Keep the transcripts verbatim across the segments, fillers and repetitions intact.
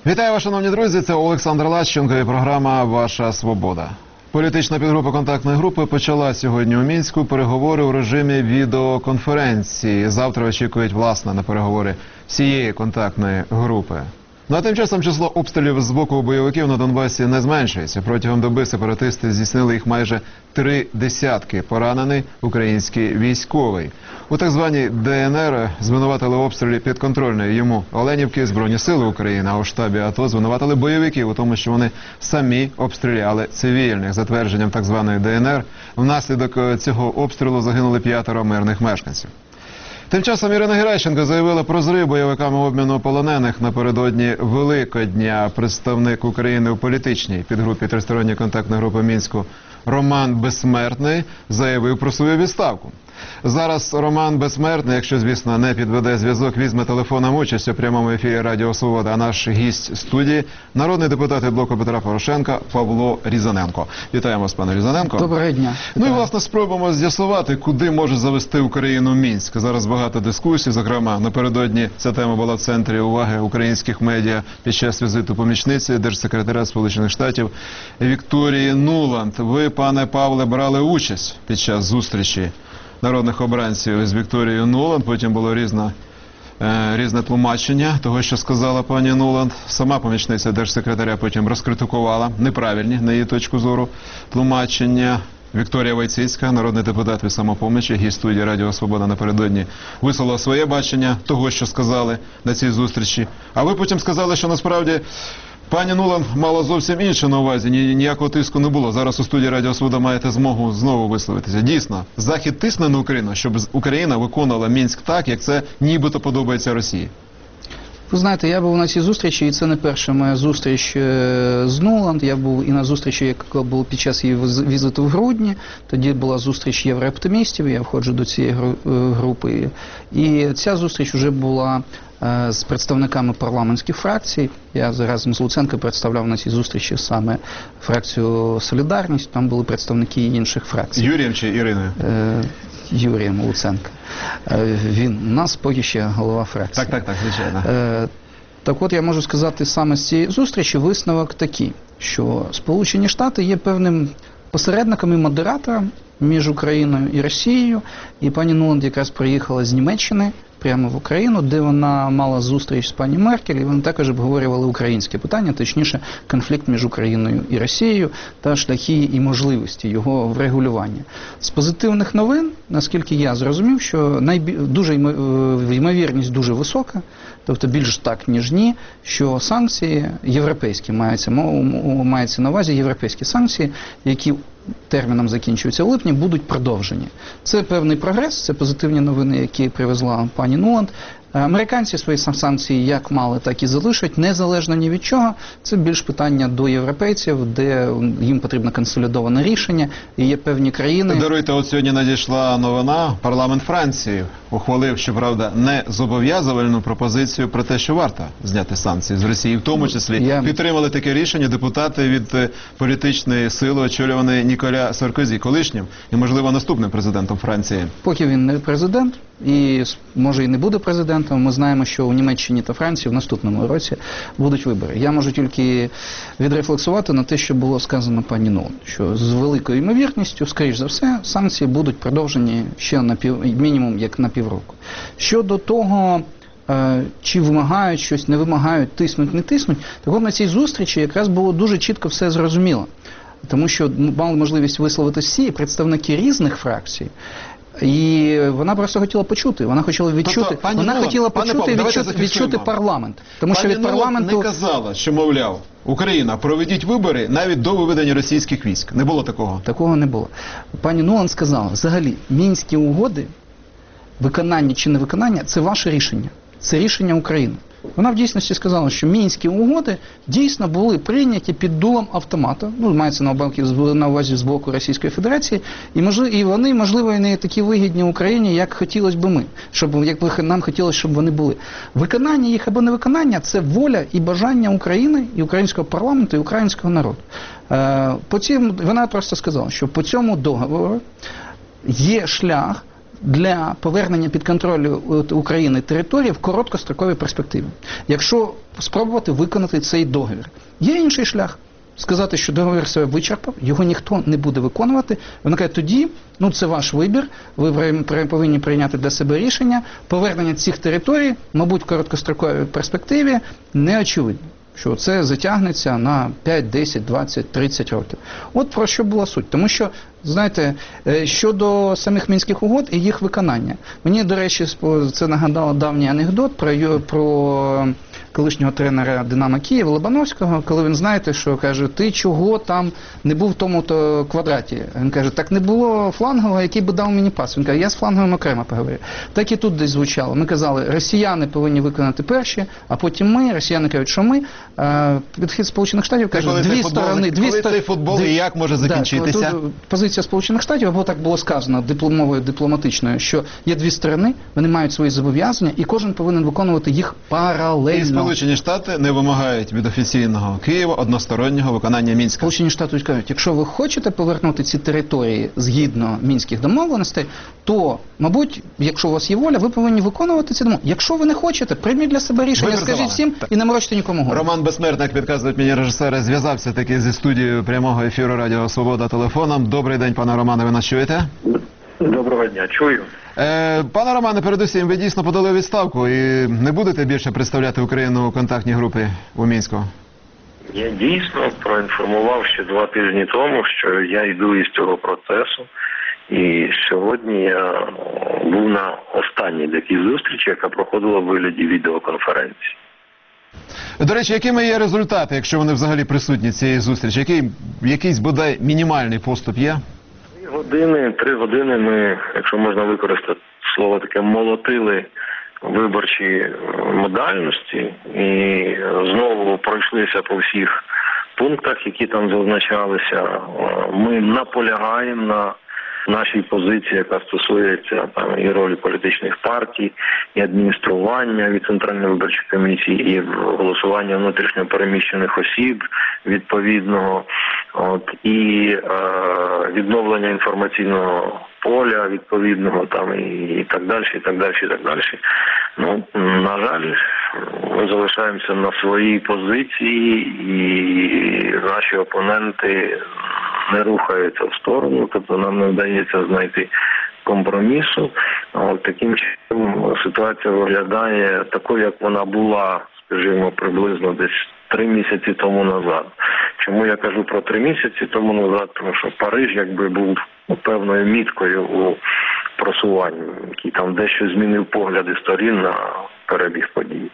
Вітаю вас, шановні друзі, це Олександр Лащенко і програма «Ваша свобода». Політична підгрупа контактної групи почала сьогодні у Мінську переговори у режимі відеоконференції. Завтра очікують, власне, на переговори всієї контактної групи. Ну а тим часом число обстрілів з боку бойовиків на Донбасі не зменшується. Протягом доби сепаратисти здійснили їх майже три десятки. Поранений український військовий. У так званій Де Ен Ер звинуватили обстрілі підконтрольної йому Оленівки Збройні сили України, а у штабі АТО звинуватили бойовиків у тому, що вони самі обстріляли цивільних. За твердженням так званої Де Ен Ер, внаслідок цього обстрілу загинули п'ятеро мирних мешканців. Тим часом Ірина Геращенко заявила про зрив бойовиками обміну полонених напередодні Великодня. Представник України у політичній підгрупі тристоронньої контактної групи Мінську Роман Безсмертний заявив про свою відставку. Зараз Роман Безсмертний, якщо, звісно, не підведе зв'язок, візьме телефоном участь у прямому ефірі Радіо Свобода. А наш гість студії – народний депутат від блоку Петра Порошенка Павло Різаненко. Вітаємо вас, пане Різаненко. Доброго дня. Ну і, власне, спробуємо з'ясувати, куди може завести Україну Мінськ. Зараз багато дискусій, зокрема, напередодні ця тема була в центрі уваги українських медіа під час візиту помічниці держсекретаря Сполучених Штатів Вікторії Нуланд. Ви, пане Павле, брали участь під час зустрічі народних обранців з Вікторією Нуланд. Потім було різне, е, різне тлумачення того, що сказала пані Нуланд. Сама помічниця держсекретаря потім розкритикувала неправильні, на її точку зору, тлумачення. Вікторія Войціцька, народний депутат від «Самопомочі», гість студії Радіо Свобода, напередодні висловила своє бачення того, що сказали на цій зустрічі. А ви потім сказали, що насправді пані Нуланд мала зовсім інше на увазі, ніякого тиску не було. Зараз у студії Радіо Свобода маєте змогу знову висловитися. Дійсно, Захід тисне на Україну, щоб Україна виконувала Мінськ так, як це нібито подобається Росії. Ви знаєте, я був на цій зустрічі, і це не перша моя зустріч з Нуланд. Я був і на зустрічі, яка була під час її візиту в грудні. Тоді була зустріч єврооптимістів, я входжу до цієї групи. І ця зустріч вже була з представниками парламентських фракцій. Я разом з Луценко представляв на цій зустрічі саме фракцію «Солідарність». Там були представники інших фракцій. Юрієм чи Іриною? Юрієм Луценко. Він у нас поки ще голова фракції. Так, так, так, звичайно. Так от я можу сказати саме з цієї зустрічі висновок такий, що Сполучені Штати є певним посередником і модератором між Україною і Росією. І пані Нуланд якраз приїхала з Німеччини прямо в Україну, де вона мала зустріч з пані Меркель, і вони також обговорювали українське питання, точніше конфлікт між Україною і Росією та шляхи і можливості його врегулювання. З позитивних новин, наскільки я зрозумів, що найбі... дуже ймовірність дуже висока, тобто більш так, ніж ні, що санкції європейські, мається, мається на увазі європейські санкції, які терміном закінчуються в липні, будуть продовжені. Це певний прогрес, це позитивні новини, які привезла пані Нуланд. Американці свої санкції як мали, так і залишать, незалежно ні від чого. Це більш питання до європейців, де їм потрібно консолідоване рішення, і є певні країни... Даруйте, от сьогодні надійшла новина, парламент Франції ухвалив, щоправда, не зобов'язувальну пропозицію про те, що варто зняти санкції з Росії. В тому числі Я... підтримали таке рішення депутати від політичної сили, очолюваної Ніколя Саркозі, колишнім і, можливо, наступним президентом Франції. Поки він не президент, і може і не буде президентом, ми знаємо, що у Німеччині та Франції в наступному році будуть вибори. Я можу тільки відрефлексувати на те, що було сказано пані Нуланд, що з великою ймовірністю, скоріш за все, санкції будуть продовжені ще на пів, мінімум як на півроку. Щодо того, чи вимагають щось, не вимагають, тиснуть, не тиснуть, так от на цій зустрічі якраз було дуже чітко все зрозуміло. Тому що мали можливість висловити всі представники різних фракцій. І вона просто хотіла почути, вона хотіла відчути, тобто, вона Нуланд, хотіла почути, Павло, відчути, відчути парламент. Тому пані що від парламенту не казала, що, мовляв, Україна, проведіть вибори навіть до виведення російських військ. Не було такого? Такого не було. Пані Нуланд сказала, взагалі, Мінські угоди, виконання чи невиконання – це ваше рішення. Це рішення України. Вона в дійсності сказала, що Мінські угоди дійсно були прийняті під дулом автомата, ну, мається на увазі з боку Російської Федерації, і, можливо, і вони, можливо, і не такі вигідні Україні, як хотілося б ми, щоб, як нам хотілося, щоб вони були. Виконання їх або невиконання – це воля і бажання України, і українського парламенту, і українського народу. Потім вона просто сказала, що по цьому договору є шлях для повернення під контроль України території в короткостроковій перспективі. Якщо спробувати виконати цей договір. Є інший шлях. Сказати, що договір себе вичерпав, його ніхто не буде виконувати. Вона каже, тоді, ну це ваш вибір, ви повинні прийняти для себе рішення. Повернення цих територій, мабуть, в короткостроковій перспективі не очевидно, що це затягнеться на п'ять, десять, двадцять, тридцять років. От про що була суть. Тому що, знаєте, щодо самих Мінських угод і їх виконання. Мені, до речі, це нагадало давній анекдот про, про колишнього тренера «Динамо Київ» Лобановського, коли він, знаєте, що каже, ти чого там не був в тому-то квадраті? Він каже, так не було флангового, який би дав мені пас. Він каже, я з фланговим окремо поговорю. Так і тут десь звучало. Ми казали, росіяни повинні виконати перші, а потім ми, росіяни кажуть, що ми. Підхід Сполучених Штатів каже, дві сторони. Дві коли цей футбол дві... і як може закінчитися? Да, позиція Сполучених Штатів, або так було сказано дипломовою, дипломатичною, що є дві сторони, вони мають свої зобов'язання, і кожен повинен виконувати їх паралельно. І Сполучені Штати не вимагають від офіційного Києва одностороннього виконання Мінська. Сполучені Штати кажуть, якщо ви хочете повернути ці території згідно Мінських домовленостей, то, мабуть, якщо у вас є воля, ви повинні виконувати ці домовленості. Якщо ви не хочете, прийміть для себе рішення, скажіть всім і не морочте нікому голову. Роман Безсмертник, підказують мені режисери, зв'язався таки зі студією прямого ефіру Радіо Свобода телефоном. Добрий день, пане Романе, ви нас чуєте? Доброго дня, чую. Е, пане Романе, передусім, ви дійсно подали відставку і не будете більше представляти Україну у контактній групі у Мінську? Я дійсно проінформував ще два тижні тому, що я йду із цього процесу. І сьогодні я був на останній такій зустрічі, яка проходила в вигляді відеоконференції. До речі, якими є результати, якщо вони взагалі присутні цієї зустрічі? Який, якийсь, бодай, мінімальний поступ є? Три години, три години ми, якщо можна використати слово таке, молотили виборчі модальності і знову пройшлися по всіх пунктах, які там зазначалися. Ми наполягаємо на нашій позиції, яка стосується там і ролі політичних партій, і адміністрування від Центральної виборчої комісії, і голосування внутрішньо переміщених осіб відповідного, от, і е, відновлення інформаційного поля відповідного там і, і так далі, і так далі, і так далі. Ну, на жаль, ми залишаємося на своїй позиції, і наші опоненти не рухаються в сторону, тобто нам не вдається знайти компромісу. От таким чином ситуація виглядає такою, як вона була, скажімо, приблизно десь три місяці тому назад. Чому я кажу про три місяці тому назад? Тому що Париж якби був певною міткою у просуванні, який там дещо змінив погляди сторін на перебіг подій.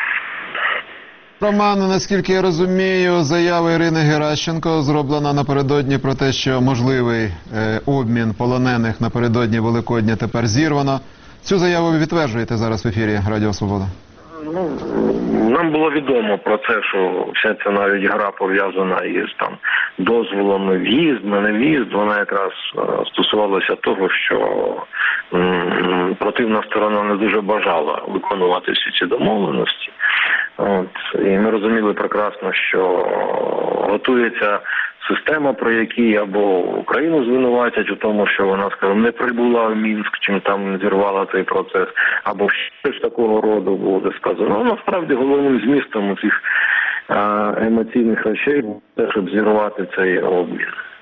Роман, наскільки я розумію, заява Ірини Геращенко зроблена напередодні про те, що можливий е, обмін полонених напередодні Великодня тепер зірвано. Цю заяву ви відтверджуєте зараз в ефірі Радіо Свобода? Ну, нам було відомо про це, що вся ця навіть гра пов'язана із там дозволом в'їзд, не в'їзд, вона якраз стосувалася того, що м, противна сторона не дуже бажала виконувати всі ці домовленості. От, і ми розуміли прекрасно, що готується система, про які або Україну звинуватять у тому, що вона, скажімо, не прибула в Мінськ, чим там зірвала цей процес, або щось такого роду буде сказано. Ну, насправді головним змістом цих емоційних речей буде те, щоб зірвати цей обмін.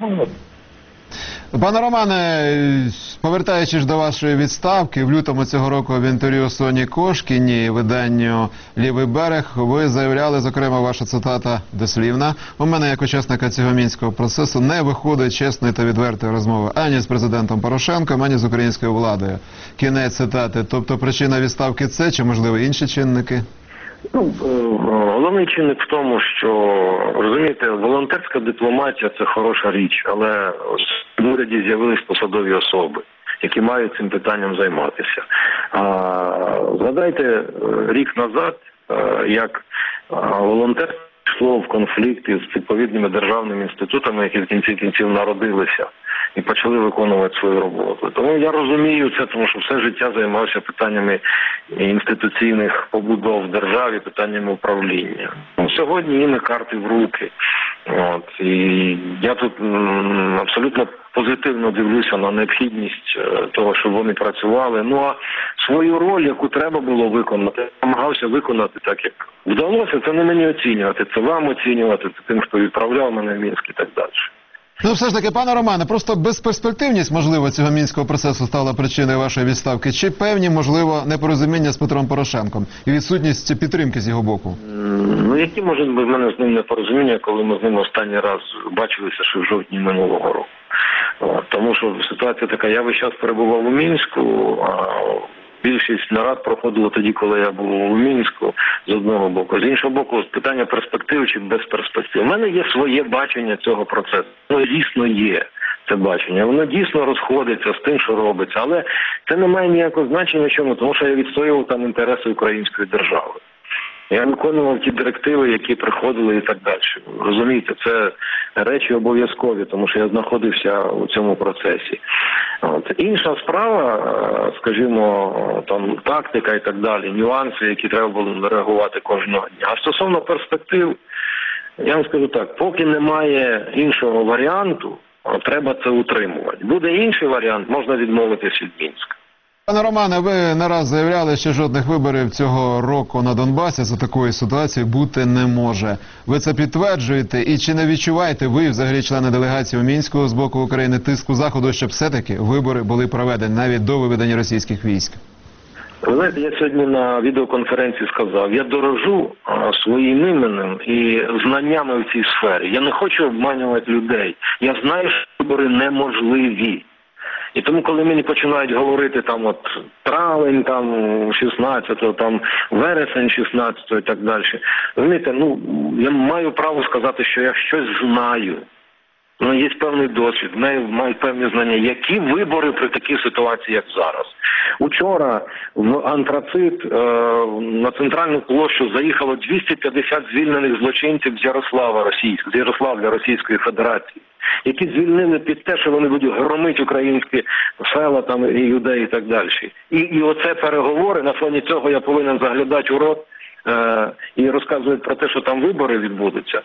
Пане Романе, повертаючись до вашої відставки, в лютому цього року в інтерв'ю Соні Кошкіній, виданню «Лівий берег», ви заявляли, зокрема, ваша цитата дослівна: «У мене, як учасника цього мінського процесу, не виходить чесної та відвертої розмови ані з президентом Порошенком, ані з українською владою». Кінець цитати. Тобто причина відставки це, чи, можливо, інші чинники? Ну, головний чинник в тому, що, розумієте, волонтерська дипломатія – це хороша річ, але в уряді з'явились посадові особи, які мають цим питанням займатися. А, згадайте, рік назад, як волонтерство йшло в конфлікт із відповідними державними інститутами, які в кінці кінців народилися і почали виконувати свою роботу. Тому я розумію це, тому що все життя займався питаннями інституційних побудов в державі, питаннями управління. Сьогодні їм карти в руки. От, і я тут м, абсолютно позитивно дивлюся на необхідність е, того, щоб вони працювали. Ну а свою роль, яку треба було виконати, я намагався виконати так, як вдалося. Це не мені оцінювати, це вам оцінювати, це тим, хто відправляв мене в Мінськ і так далі. Ну, все ж таки, пане Романе, просто безперспективність, можливо, цього мінського процесу стала причиною вашої відставки, чи певні, можливо, непорозуміння з Петром Порошенком і відсутність підтримки з його боку? Ну, які можуть бути в мене з ним непорозуміння, коли ми з ним останній раз бачилися ще в жовтні минулого року? От, тому що ситуація така, я весь час перебував у Мінську, а більшість нарад проходило тоді, коли я був у Мінську, з одного боку. З іншого боку, питання перспектив чи без перспектив. У мене є своє бачення цього процесу. Воно дійсно є, це бачення. Воно дійсно розходиться з тим, що робиться. Але це не має ніякого значення чому, тому що я відстоював там інтереси української держави. Я виконував ті директиви, які приходили і так далі. Розумієте, це речі обов'язкові, тому що я знаходився у цьому процесі. От. Інша справа, скажімо, там тактика і так далі, нюанси, які треба було реагувати кожного дня. А стосовно перспектив, я вам скажу так, поки немає іншого варіанту, треба це утримувати. Буде інший варіант, можна відмовитись від Мінська. Пане Романе, ви не раз заявляли, що жодних виборів цього року на Донбасі за такої ситуації бути не може. Ви це підтверджуєте? І чи не відчуваєте ви, взагалі, члени делегації у Мінську з боку України, тиску Заходу, щоб все-таки вибори були проведені навіть до виведення російських військ? Ви знаєте, я сьогодні на відеоконференції сказав, я дорожу а, своїм іменем і знаннями в цій сфері. Я не хочу обманювати людей. Я знаю, що вибори неможливі. І тому, коли мені починають говорити там от травень, там шістнадцятого, там вересень шістнадцятого і так далі, розумієте, ну, я маю право сказати, що я щось знаю. Ну, є певний досвід, маю певні знання. Які вибори при такій ситуації, як зараз? Учора в Антрацит е, на центральну площу заїхало двісті п'ятдесят звільнених злочинців з Ярослава, Російськ, з Ярославля Російської Федерації, які звільнили під те, що вони будуть громити українські села там і людей і так далі. І, і оце переговори, на фоні цього я повинен заглядати у рот е, і розказувати про те, що там вибори відбудуться.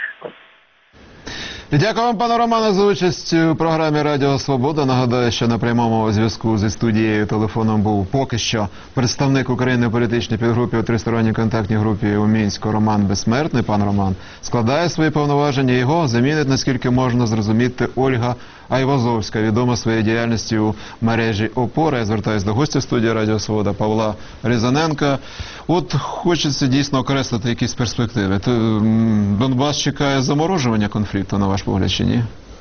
Дякую вам, пане Романе, за участь у програмі Радіо Свобода. Нагадаю, що на прямому зв'язку зі студією телефоном був поки що представник України у політичній підгрупі у тристоронній контактній групі у Мінську Роман Безсмертний. Пан Роман складає свої повноваження. Його замінить, наскільки можна зрозуміти, Ольга Айвазовська, відома своєю діяльністю у мережі «Опора». Я звертаюся до гостя студії Радіо Свобода Павла Різаненка. От хочеться дійсно окреслити якісь перспективи. Донбас чекає заморожування конфлікту, на ваш погляд, чи ні?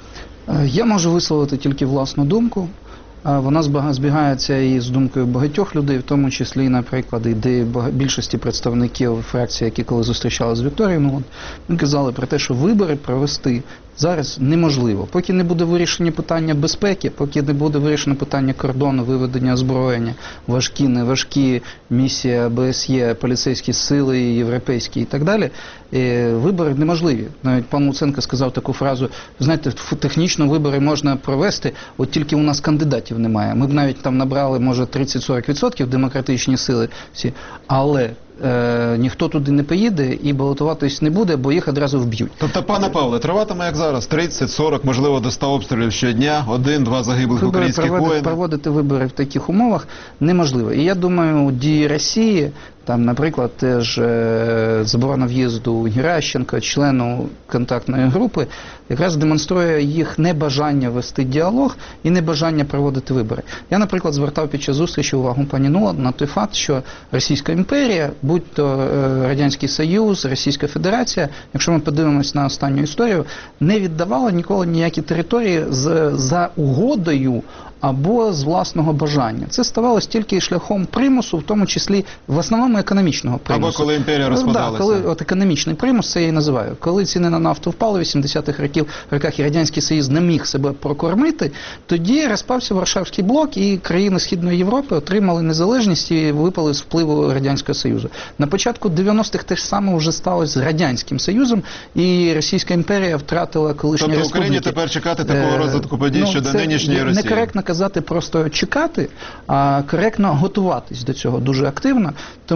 Я можу висловити тільки власну думку. Вона збігається і з думкою багатьох людей, в тому числі, наприклад, і більшості представників фракції, які коли зустрічали з Вікторією, ну, вони казали про те, що вибори провести зараз неможливо. Поки не буде вирішення питання безпеки, поки не буде вирішено питання кордону, виведення озброєння, важкі, неважкі, місія БСЄ, поліцейські сили, європейські і так далі, вибори неможливі. Навіть пан Луценко сказав таку фразу, знаєте, технічно вибори можна провести, от тільки у нас кандидатів немає. Ми б навіть там набрали, може, тридцять-сорок відсотків демократичні сили всі, але Е, ніхто туди не поїде і балотуватись не буде, бо їх одразу вб'ють. Тобто, пане Павле, триватиме як зараз? тридцять-сорок, можливо, до ста обстрілів щодня, один-два загиблих вибори українських проводити, воїнів? Проводити вибори в таких умовах неможливо. І я думаю, дії Росії, там, наприклад, теж е, заборона в'їзду Геращенко, члену контактної групи, якраз демонструє їх небажання вести діалог і небажання проводити вибори. Я, наприклад, звертав під час зустрічі увагу пані Нуланд на той факт, що Російська імперія, будь-то е, Радянський Союз, Російська Федерація, якщо ми подивимось на останню історію, не віддавала ніколи ніякі території з, за угодою або з власного бажання. Це ставалось тільки шляхом примусу, в тому числі в основному економічного примусу. Або коли імперія розпадалася. Да, коли от економічний примус, це я і називаю. Коли ціни на нафту впали в вісімдесятих років, роках і Радянський Союз не міг себе прокормити, тоді розпався Варшавський блок і країни Східної Європи отримали незалежність і випали з впливу Радянського Союзу. На початку дев'яностих те ж саме вже сталося з Радянським Союзом, і Російська імперія втратила колишні тобто республіки. Україні тепер чекати такого розвитку подій ну, щодо нинішньої Росії? Некоректно казати просто чекати, а коректно готуватись до цього дуже активно, тому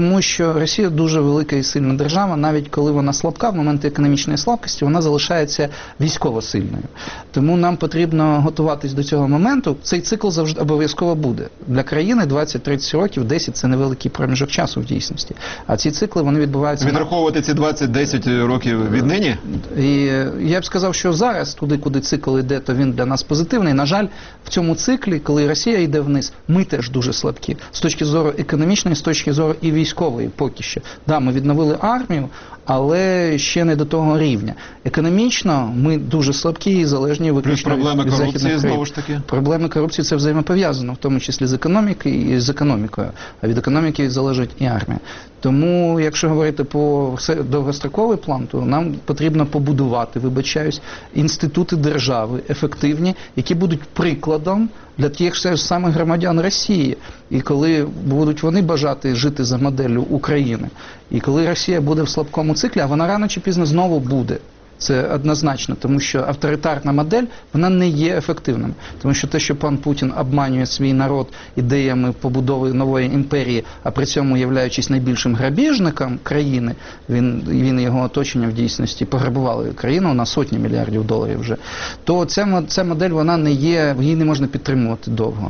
тому що Росія дуже велика і сильна держава, навіть коли вона слабка, в моменти економічної слабкості вона залишається військово сильною. Тому нам потрібно готуватись до цього моменту. Цей цикл завжди обов'язково буде. Для країни двадцять-тридцять років, десять – це невеликий проміжок часу в дійсності. А ці цикли, вони відбуваються... Відраховувати ці двадцять-десять років віднині? І я б сказав, що зараз, туди, куди цикл йде, то він для нас позитивний. На жаль, в цьому циклі, коли Росія йде вниз, ми теж дуже слабкі. З точки зору економічної, з точки зору і військової поки що. Да, ми відновили армію, але ще не до того рівня. Економічно ми дуже слабкі і залежні виключно від проблеми західних корупції, країн. знову ж таки? Проблеми корупції – це взаємопов'язано, в тому числі з економікою і з економікою. А від економіки залежить і армія. Тому, якщо говорити по довгостроковий план, то нам потрібно побудувати, вибачаюсь, інститути держави ефективні, які будуть прикладом для тих ж самих громадян Росії. І коли будуть вони бажати жити за моделлю України, і коли Росія буде в слабкому циклі, а вона рано чи пізно знову буде. Це однозначно, тому що авторитарна модель, вона не є ефективною. Тому що те, що пан Путін обманює свій народ ідеями побудови нової імперії, а при цьому являючись найбільшим грабіжником країни, він, він і його оточення в дійсності пограбували країну на сотні мільярдів доларів вже, то ця, ця модель, вона не є, її не можна підтримувати довго.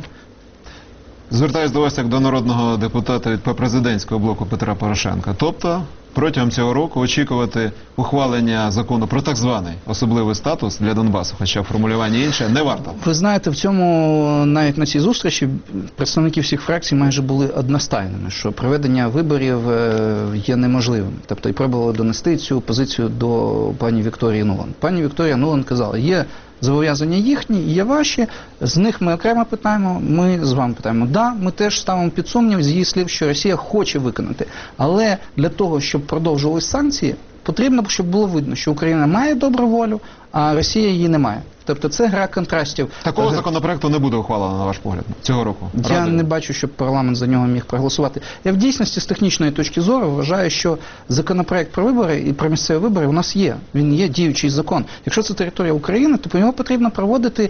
Звертаюсь до вас як до народного депутата від президентського блоку Петра Порошенка. Тобто, протягом цього року очікувати ухвалення закону про так званий особливий статус для Донбасу, хоча формулювання інше, не варто. Ви знаєте, в цьому, навіть на цій зустрічі, представники всіх фракцій майже були одностайними, що проведення виборів є неможливим. Тобто і пробували донести цю позицію до пані Вікторії Нуланд. Пані Вікторія Нуланд казала, є зобов'язання їхні, є ваші, з них ми окремо питаємо, ми з вами питаємо. Да, ми теж ставимо під сумнів з її слів, що Росія хоче виконати. Але для того, щоб продовжувались санкції, потрібно, щоб було видно, що Україна має добру волю, а Росія її не має. Тобто це гра контрастів. Такого законопроекту не буде ухвалено, на ваш погляд, цього року? Я Ради? не бачу, щоб парламент за нього міг проголосувати. Я в дійсності з технічної точки зору вважаю, що законопроект про вибори і про місцеві вибори у нас є. Він є діючий закон. Якщо це територія України, то по нього потрібно проводити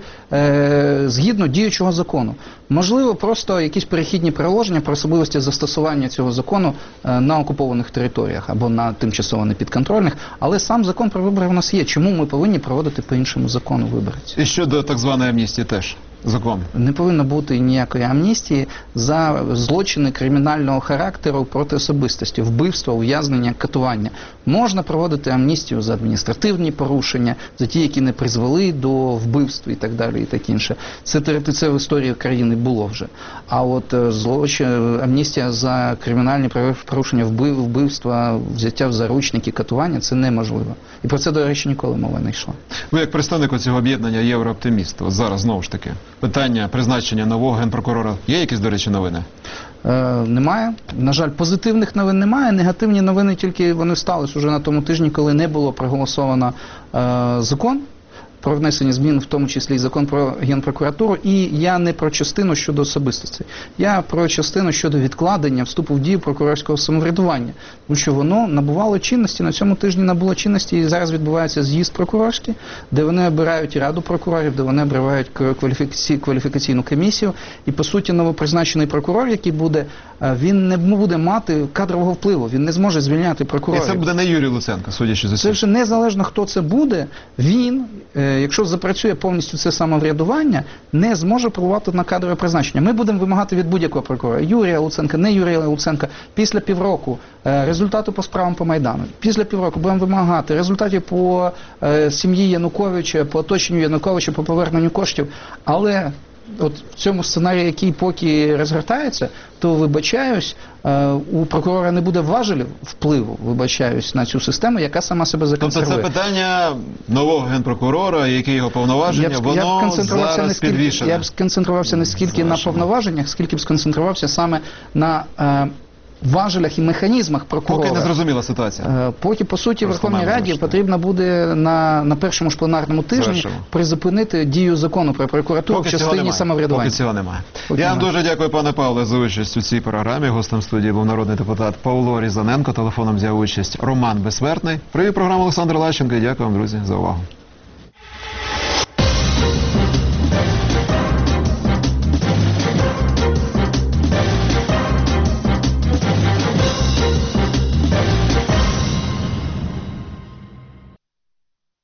е, згідно діючого закону. Можливо, просто якісь перехідні приложення про особливості застосування цього закону е, на окупованих територіях або на тимчасово непідконтрольних, але сам закон про вибори у нас є. Чому ми повинні проводити по іншому закону вибори? І щодо так званої амністії теж закон? Не повинно бути ніякої амністії за злочини кримінального характеру проти особистості, вбивства, ув'язнення, катування. Можна проводити амністію за адміністративні порушення, за ті, які не призвели до вбивств і так далі, і так інше. Це, це в історії країни було вже. А от злочин, амністія за кримінальні порушення, вбив, вбивства, взяття в заручники, катування – це неможливо. І про це, до речі, ніколи мова не йшла. Ви як представник цього об'єднання «Єврооптиміст», от зараз знову ж таки, питання призначення нового генпрокурора. Є якісь, до речі, новини? Е, немає. На жаль, позитивних новин немає. Негативні новини тільки вони сталися вже на тому тижні, коли не було проголосовано е, закон про внесення змін, в тому числі і закон про Генпрокуратуру. І я не про частину щодо особистості. Я про частину щодо відкладення вступу в дію прокурорського самоврядування. Тому що воно набувало чинності, на цьому тижні набуло чинності, і зараз відбувається з'їзд прокурорський, де вони обирають раду прокурорів, де вони обирають кваліфікаці... кваліфікаційну комісію. І, по суті, новопризначений прокурор, який буде, він не буде мати кадрового впливу, він не зможе звільняти прокурорів. І це буде не Юрій Луценко, судячи за це цим. вже незалежно, хто це буде, він, якщо запрацює повністю це самоврядування, не зможе впливати на кадрове призначення. Ми будемо вимагати від будь-якого прокурора, Юрія Луценка, не Юрія Луценка, після півроку результати по справам по Майдану. Після півроку будемо вимагати результатів по сім'ї Януковича, по оточенню Януковича, по поверненню коштів. Але от в цьому сценарії, який поки розгортається, то, вибачаюсь, у прокурора не буде важелів впливу, вибачаюсь, на цю систему, яка сама себе законсервує. Тобто це питання нового генпрокурора, які його повноваження, я б, воно я б зараз скільки, підвішене. Я б сконцентрувався не скільки на повноваженнях, скільки б сконцентрувався саме на е, важелях і механізмах прокурора. Поки не зрозуміла ситуація. Е, поки, по суті, Верховній Раді потрібно буде на, на першому ж пленарному тижні Завершимо. призупинити дію закону про прокуратуру Поки в частині самоврядування. Поки цього немає. Поки Я вам немає. дуже дякую, пане Павле, за участь у цій програмі. Гостем студії був народний депутат Павло Різаненко. Телефоном взяв участь Роман Безсмертний. Привів програму Олександр Лащенко. І дякую вам, друзі, за увагу.